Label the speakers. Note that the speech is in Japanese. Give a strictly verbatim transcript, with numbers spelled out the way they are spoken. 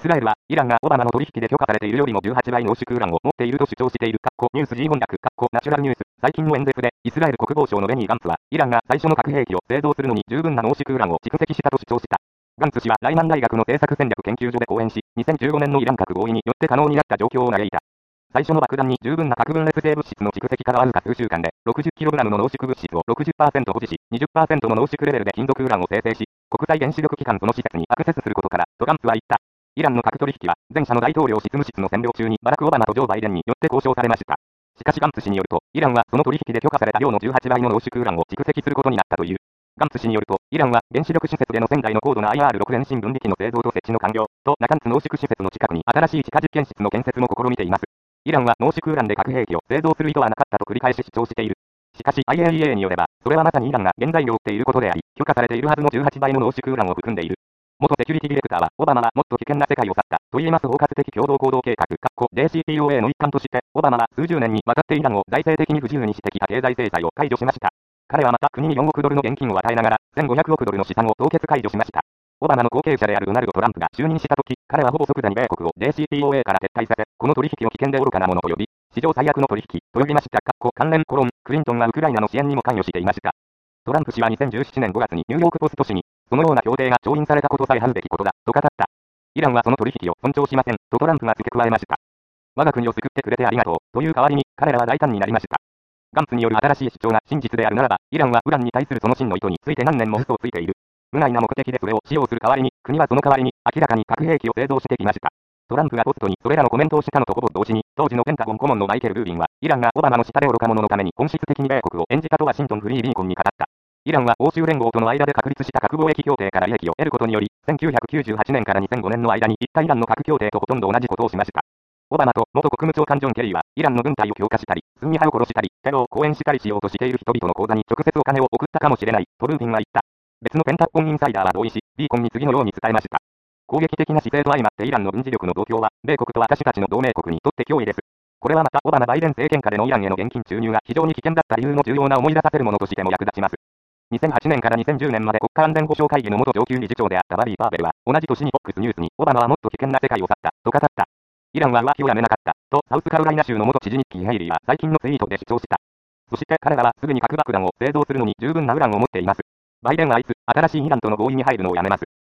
Speaker 1: スラエルは、イランがオバマの取引で許可されているよりもじゅうはちばい濃縮ウランを持っていると主張している。ニュース G 翻訳、ナチュラルニュース。最近の演説で、イスラエル国防省のベニー・ガンツは、イランが最初の核兵器を製造するのに十分な濃縮ウランを蓄積したと主張した。ガンツ氏はライマン大学の政策戦略研究所で講演し、にせんじゅうごねんのイラン核合意によって可能になった状況を嘆いた。最初の爆弾に十分な核分裂性物質の蓄積からわずか数週間で、ろくじゅっキログラム の濃縮物質を ろくじゅっパーセント 保持し、にじゅっパーセント の濃縮レベルで金属ウランを生成し、国際原子力機関その施設にアクセスすることから、とガンツは言った。イランの核取引は、前者の大統領執務室の占領中にバラク・オバマとジョー・バイデンによって交渉されました。しかしガンツ氏によると、イランはその取引で許可された量のじゅうはちばいの濃縮ウランを蓄積することになったという。ガンツ氏によると、イランは原子力施設でのせんだいの高度な アイアールろく 電信分離機の製造と設置の完了と、ナタンツ濃縮施設の近くに新しい地下実験室の建設も試みています。イランは濃縮ウランで核兵器を製造する意図はなかったと繰り返し主張している。しかし アイエーイーエー によれば、それはまさにイランが原材料を売っていることであり、許可されているはずのじゅうはちばいの濃縮ウランを含んでいる。元セキュリティディレクターは、オバマはもっと危険な世界を去ったと言えます包括的共同行動計画、ジェーシーピーオーエー の一環として、オバマは数十年にわたってイランを財政的に不自由にしてきた経済制裁を解除しました。彼はまた国によんおくドルの現金を与えながら、せんごひゃくおくドルの資産を凍結解除しました。オバマの後継者であるドナルド・トランプが就任したとき、彼はほぼ即座に米国を ジェーシーピーオーエー から撤退させ、この取引を危険で愚かなものと呼び、史上最悪の取引と呼びました。関連コロン、クリントンはウクライナの支援にも関与していました。トランプ氏はにせんじゅうななねんごがつにニューヨークポスト紙に、そのような協定が調印されたことさえ恥ずべきことだ、と語った。イランはその取引を尊重しません、とトランプが付け加えました。我が国を救ってくれてありがとう、という代わりに、彼らは大胆になりました。ガンツによる新しい主張が真実であるならば、イランはウランに対するその真の意図について何年も嘘をついている。無害な目的でそれを使用する代わりに、国はその代わりに、明らかに核兵器を製造してきました。トランプがポストにそれらのコメントをしたのとほぼ同時に、当時のペンタゴン顧問のマイケル・ルービンは、イランがオバマの下で愚か者のために本質的に米国を演じたとワシントンフリービーコンに語った。イランは欧州連合との間で確立した核貿易協定から利益を得ることにより、せんきゅうひゃくきゅうじゅうはちねんからにせんごねんの間に一体イランの核協定とほとんど同じことをしました。オバマと元国務長官ジョン・ケリーは、イランの軍隊を強化したり、スンニ派を殺したり、テロを講演したりしようとしている人々の口座に直接お金を送ったかもしれない、とルービンは言った。別のペンタゴンインサイダーは同意し、ビーコンに次のように伝えました。攻撃的な姿勢と相まってイランの軍事力の増強は、米国と私たちの同盟国にとって脅威です。これはまた、オバマ・バイデン政権下でのイランへの現金注入が非常に危険だった理由の重要な思い出させるものとしても役立ちます。にせんはちねんからにせんじゅうねんまで国家安全保障会議の元上級理事長であったバリー・パーベルは、同じ年に フォックス ニュースに、オバマはもっと危険な世界を去った、と語った。イランは浮気をやめなかった、とサウスカロライナ州の元知事ニッキー・ヘイリーは最近のツイートで主張した。そして彼らはすぐに核爆弾を製造するのに十分なウランを持っています。バイデンはあいつ、新しいイランとの合意に入るのをやめます。